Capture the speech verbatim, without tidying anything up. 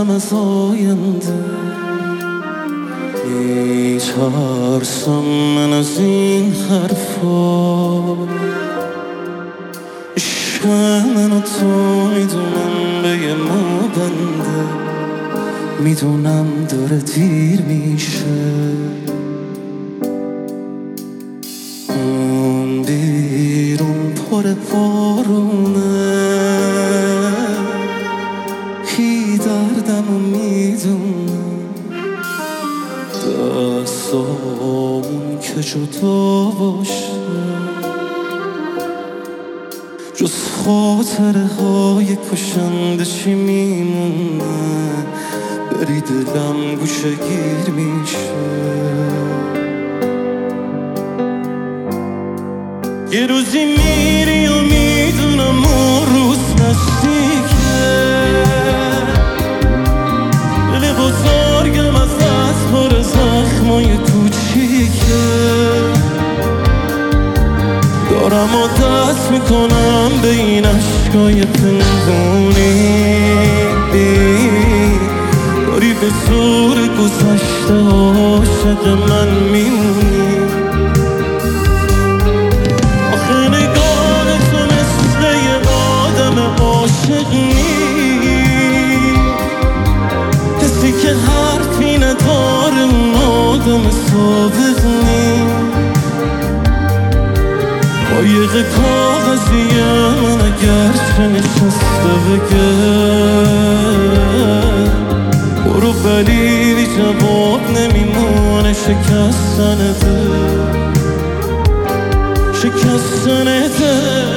میترسم از آینده، میترسم من از این حرفا. عشق من و تو میدونم به یه مو بنده، میدونم داره دیر میشه. اون بیرون پر بارونه، هی دردم و میدونم دستامون که جدا باشه، جز خاطره های کشنده چی میمونه؟ بری دلم گوشه گیر میشه. یه روزی میری و میدونم اون روز نزدیکه، دل بزرگم از دست پر زخمای کوچیکه، دارم و دست میکنم به این عشقای پنهونی، داری به زور گذشته عاشق من میمونی. آخه نگاه تو مثل یه آدم عاشق نیست، کسی که حرفی نداره اون آدم صادق نیست. قایق کاغذیه من اگر چه نشسته بگه برو، ولی بی جواب نمیمونه. شکستن دل، شکستن دل.